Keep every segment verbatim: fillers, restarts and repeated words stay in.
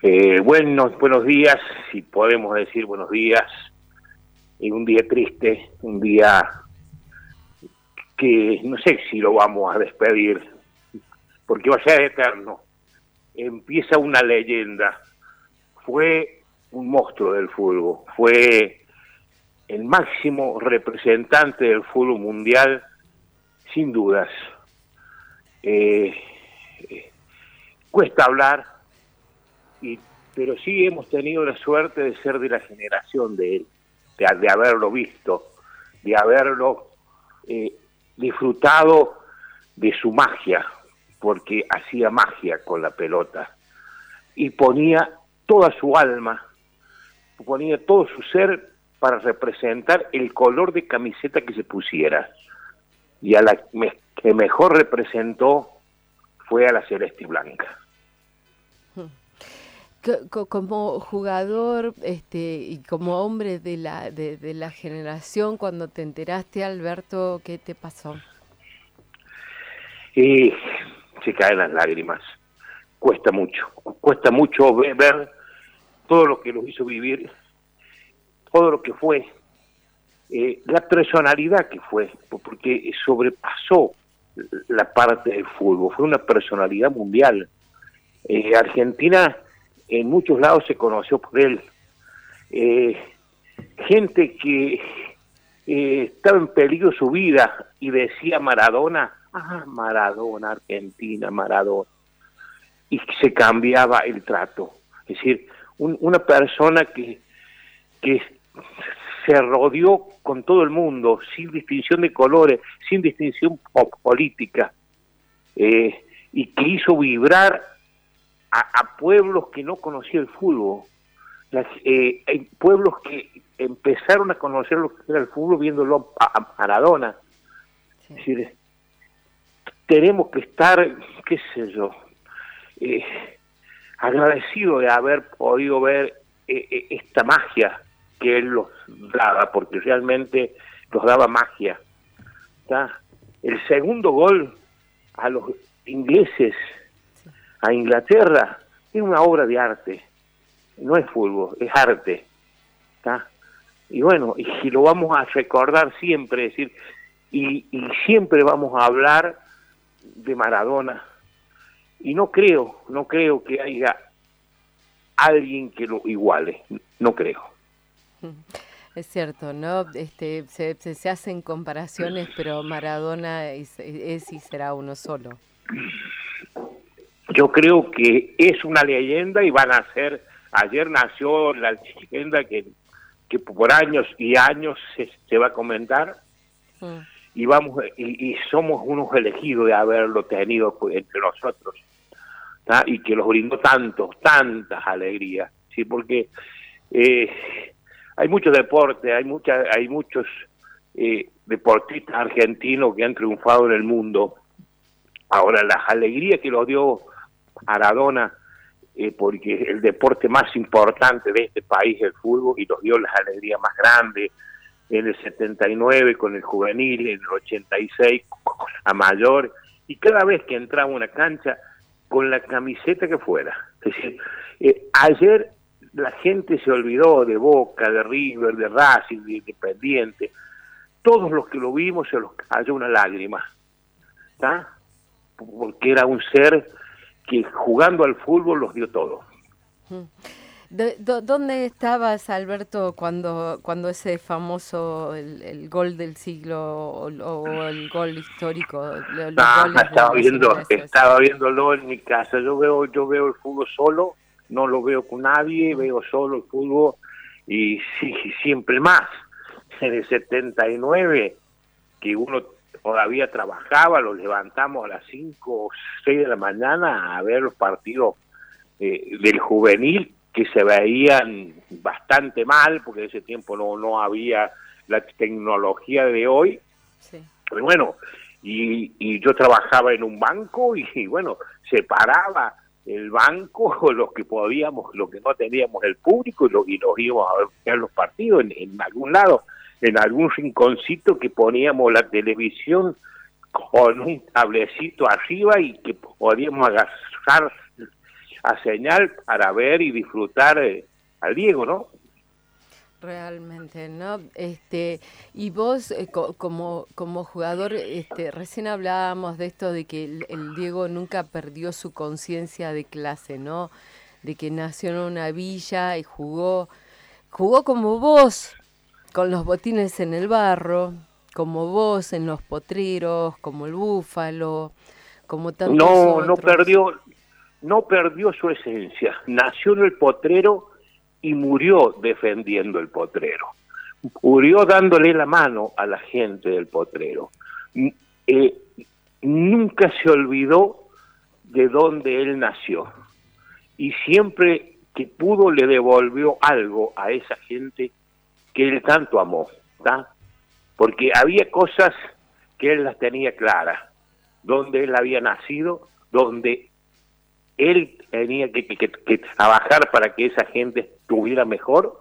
Eh, buenos, buenos días, si podemos decir buenos días, en un día triste, un día que no sé si lo vamos a despedir, porque va a ser eterno. Empieza una leyenda, fue un monstruo del fútbol, fue el máximo representante del fútbol mundial, sin dudas. Eh, eh, cuesta hablar, y, pero sí hemos tenido la suerte de ser de la generación de él, de, de haberlo visto, de haberlo eh, disfrutado de su magia, porque hacía magia con la pelota y ponía toda su alma, ponía todo su ser para representar el color de camiseta que se pusiera, y a la que mejor representó fue a la celeste y blanca. Como jugador este, y como hombre de la, de, de la generación, cuando te enteraste, Alberto, ¿qué te pasó? Y se caen las lágrimas. Cuesta mucho, cuesta mucho ver, ver todo lo que los hizo vivir, todo lo que fue, eh, la personalidad que fue, porque sobrepasó la parte del fútbol, fue una personalidad mundial. Eh, Argentina en muchos lados se conoció por él. Eh, gente que eh, estaba en peligro su vida y decía Maradona, ah, Maradona, Argentina, Maradona, y se cambiaba el trato. Es decir, un, una persona que, que se rodeó con todo el mundo, sin distinción de colores, sin distinción política, eh, y que hizo vibrar a, a pueblos que no conocían el fútbol, las, eh, hay pueblos que empezaron a conocer lo que era el fútbol viéndolo a, a Maradona. Sí. Es decir, tenemos que estar, qué sé yo, eh, agradecidos de haber podido ver eh, eh, esta magia que él los daba, porque realmente los daba magia. ¿Está? El segundo gol a los ingleses, a Inglaterra, es una obra de arte, no es fútbol, es arte. ¿Está? Y bueno, y si lo vamos a recordar siempre, es decir, y, y siempre vamos a hablar de Maradona, y no creo, no creo que haya alguien que lo iguale, no creo. Es cierto, ¿no? Este, se, se, se hacen comparaciones, pero Maradona es, es y será uno solo. Yo creo que es una leyenda y van a ser, ayer nació la leyenda que, que por años y años se, se va a comentar, mm. y vamos y, y somos unos elegidos de haberlo tenido entre nosotros, ¿tá? Y que los brindó tantos, tantas alegrías, ¿sí? Porque eh, hay mucho deporte, hay mucha, hay muchos eh, deportistas argentinos que han triunfado en el mundo. Ahora, las alegrías que los dio Maradona, eh, porque el deporte más importante de este país es el fútbol, y nos dio las alegrías más grandes en el setenta y nueve con el juvenil, en el ochenta y seis con la mayor, y cada vez que entraba a una cancha con la camiseta que fuera. Es decir, eh, ayer la gente se olvidó de Boca, de River, de Racing, de Independiente. Todos los que lo vimos se los cayó una lágrima, ¿está? Porque era un ser que jugando al fútbol los dio todo. ¿De, do, ¿Dónde estabas, Alberto, cuando cuando ese famoso, el, el gol del siglo o, o el gol histórico? Los ah, estaba viendo, estaba viéndolo en mi casa. Yo veo, yo veo el fútbol solo, no lo veo con nadie, veo solo el fútbol, y sí, siempre más. En el setenta y nueve, que uno todavía trabajaba, los levantamos a las cinco o seis de la mañana a ver los partidos eh, del juvenil, que se veían bastante mal, porque en ese tiempo no, no había la tecnología de hoy. Sí. Pero bueno, y, y yo trabajaba en un banco, y, y bueno, separaba el banco, los que podíamos, los que no teníamos el público, y, lo, y nos íbamos a ver los partidos en, en algún lado, en algún rinconcito que poníamos la televisión con un tablecito arriba y que podíamos agarrar a señal para ver y disfrutar eh, al Diego, ¿no? Realmente, ¿no? Este, y vos eh, co como como jugador, este, recién hablábamos de esto de que el, el Diego nunca perdió su conciencia de clase, ¿no? De que nació en una villa y jugó, jugó como vos, con los botines en el barro, como vos en los potreros, como el Búfalo, como tantos No, no otros. perdió, no perdió su esencia. Nació en el potrero y murió defendiendo el potrero. Murió dándole la mano a la gente del potrero. Eh, nunca se olvidó de dónde él nació. Y siempre que pudo le devolvió algo a esa gente que él tanto amó, ¿tá? Porque había cosas que él las tenía claras, donde él había nacido, donde él tenía que, que, que trabajar para que esa gente estuviera mejor,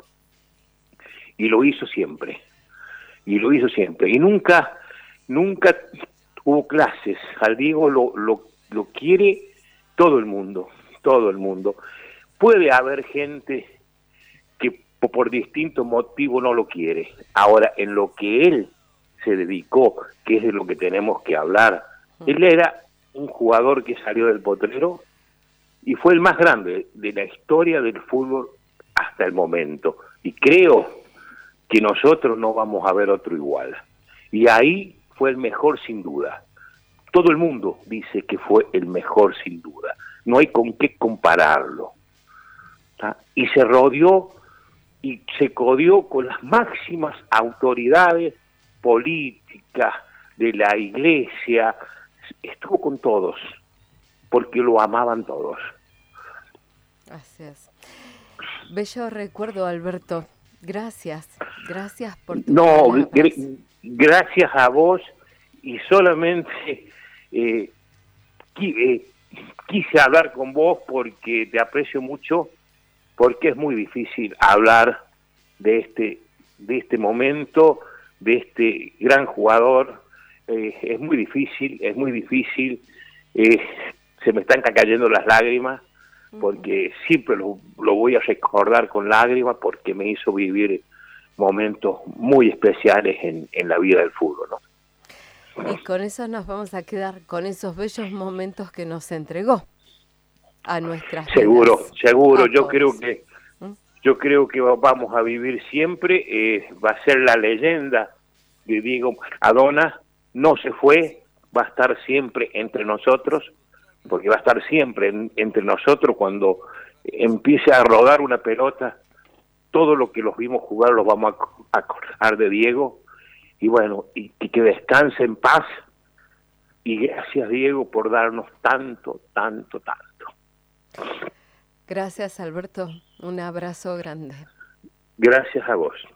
y lo hizo siempre, y lo hizo siempre, y nunca, nunca hubo clases. Al Diego lo, lo, lo quiere todo el mundo, todo el mundo. Puede haber gente que por distintos motivos no lo quiere. Ahora, en lo que él se dedicó, que es de lo que tenemos que hablar, él era un jugador que salió del potrero y fue el más grande de la historia del fútbol hasta el momento. Y creo que nosotros no vamos a ver otro igual. Y ahí fue el mejor sin duda. Todo el mundo dice que fue el mejor sin duda. No hay con qué compararlo. ¿Tá? Y se rodeó y se codió con las máximas autoridades políticas de la iglesia. Estuvo con todos, porque lo amaban todos. Así es. Bello recuerdo, Alberto. Gracias, gracias por tu No, palabras. gr gracias a vos, y solamente eh, qui eh, quise hablar con vos porque te aprecio mucho, porque es muy difícil hablar de este, de este momento, de este gran jugador. Eh, es muy difícil, es muy difícil, eh, se me están cayendo las lágrimas, porque uh-huh. siempre lo, lo voy a recordar con lágrimas, porque me hizo vivir momentos muy especiales en, en la vida del fútbol, ¿no? Y con eso nos vamos a quedar, con esos bellos momentos que nos entregó a nuestras vidas. Seguro, seguro, a yo todos. creo que yo creo que vamos a vivir siempre, eh, va a ser la leyenda de Diego Maradona. No se fue, va a estar siempre entre nosotros, porque va a estar siempre en, entre nosotros. Cuando empiece a rodar una pelota, todo lo que los vimos jugar los vamos a acordar de Diego. Y bueno, y, y que descanse en paz, y gracias, Diego, por darnos tanto, tanto, tanto. Gracias, Alberto, un abrazo grande. Gracias a vos.